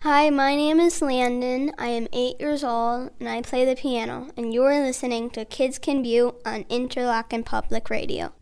Hi, my name is Landon. I am 8 years old and I play the piano, and you're listening to Kids Can View on Interlochen Public Radio.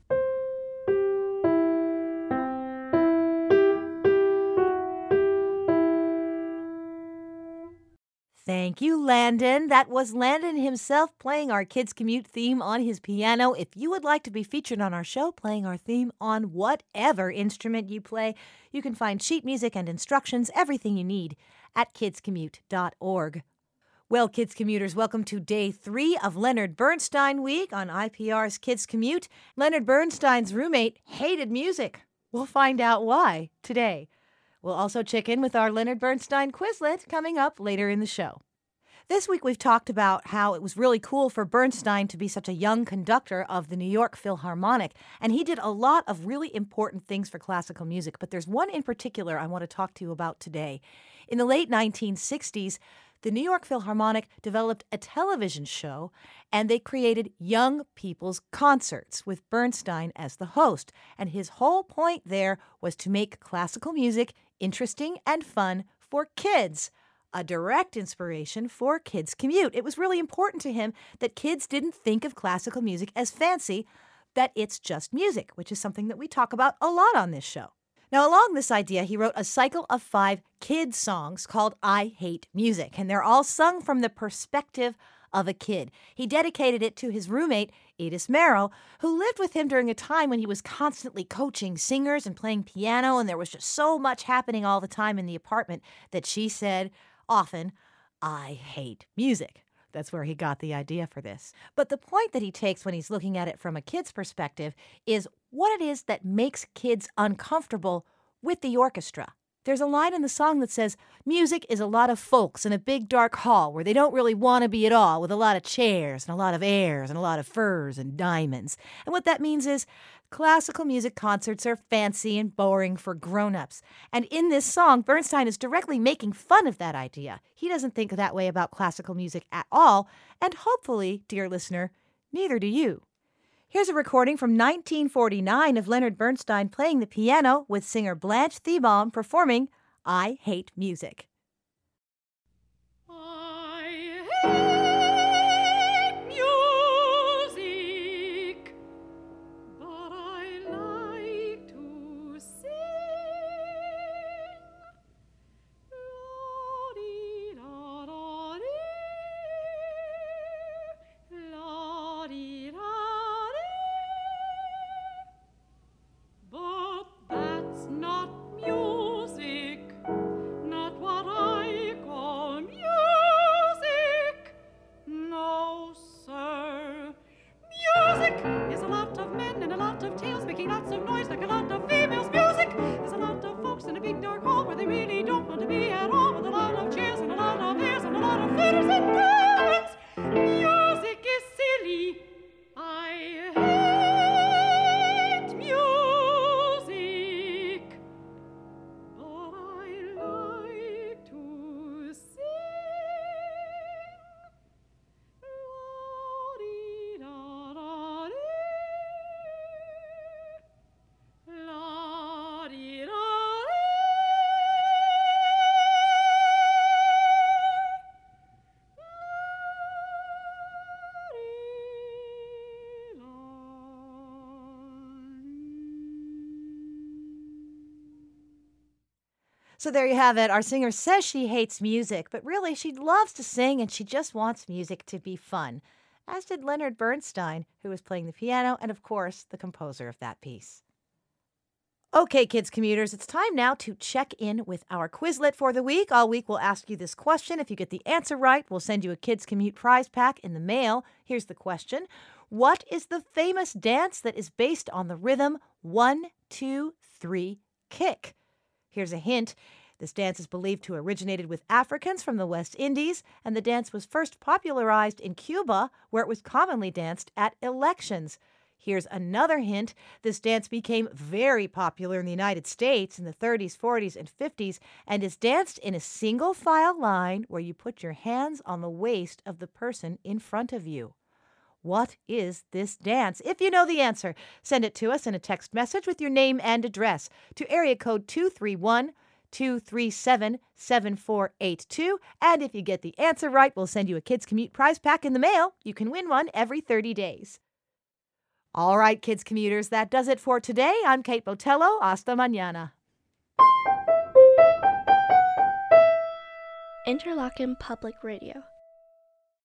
Thank you, Landon. That was Landon himself playing our Kids Commute theme on his piano. If you would like to be featured on our show playing our theme on whatever instrument you play, you can find sheet music and instructions, everything you need, at kidscommute.org. Well, Kids Commuters, welcome to Day 3 of Leonard Bernstein Week on IPR's Kids Commute. Leonard Bernstein's roommate hated music. We'll find out why today. We'll also check in with our Leonard Bernstein Quizlet coming up later in the show. This week we've talked about how it was really cool for Bernstein to be such a young conductor of the New York Philharmonic, and he did a lot of really important things for classical music, but there's one in particular I want to talk to you about today. In the late 1960s, the New York Philharmonic developed a television show, and they created Young People's Concerts with Bernstein as the host. And his whole point there was to make classical music interesting and fun for kids, a direct inspiration for Kids Commute. It was really important to him that kids didn't think of classical music as fancy, that it's just music, which is something that we talk about a lot on this show. Now, along this idea, he wrote a cycle of 5 kid songs called I Hate Music, and they're all sung from the perspective of a kid. He dedicated it to his roommate, Edith Merrow, who lived with him during a time when he was constantly coaching singers and playing piano, and there was just so much happening all the time in the apartment that she said often, I hate music. That's where he got the idea for this. But the point that he takes when he's looking at it from a kid's perspective is what it is that makes kids uncomfortable with the orchestra. There's a line in the song that says, music is a lot of folks in a big dark hall where they don't really want to be at all, with a lot of chairs and a lot of airs and a lot of furs and diamonds. And what that means is classical music concerts are fancy and boring for grown-ups. And in this song, Bernstein is directly making fun of that idea. He doesn't think that way about classical music at all, and hopefully, dear listener, neither do you. Here's a recording from 1949 of Leonard Bernstein playing the piano with singer Blanche Thiebaum performing I Hate Music. I hate music, but I like to sing. La-dee-da-da-dee, la-dee-da. But that's not music, not what I call music. No, sir. Music is a lot of men and a lot of tails making lots of noise like a lot of females. Music is a lot of folks in a big dark hall where they really don't want to be at all, with a lot of chairs and a lot of airs and a lot of fiddles and drums. Music is silly. I hate music, but I like to sing. La-dee-da-da-dee, la-dee-da-dee. So there you have it. Our singer says she hates music, but really she loves to sing and she just wants music to be fun, as did Leonard Bernstein, who was playing the piano and, of course, the composer of that piece. Okay, Kids Commuters, it's time now to check in with our Quizlet for the week. All week we'll ask you this question. If you get the answer right, we'll send you a Kids Commute prize pack in the mail. Here's the question. What is the famous dance that is based on the rhythm 1, 2, 3, kick? Here's a hint. This dance is believed to have originated with Africans from the West Indies, and the dance was first popularized in Cuba, where it was commonly danced at elections. Here's another hint. This dance became very popular in the United States in the 30s, 40s, and 50s, and is danced in a single file line where you put your hands on the waist of the person in front of you. What is this dance? If you know the answer, send it to us in a text message with your name and address to area code 231 888-237-7482. And if you get the answer right, we'll send you a Kids Commute prize pack in the mail. You can win one every 30 days. All right, Kids Commuters, that does it for today. I'm Kate Botello. Hasta mañana. Interlochen Public Radio.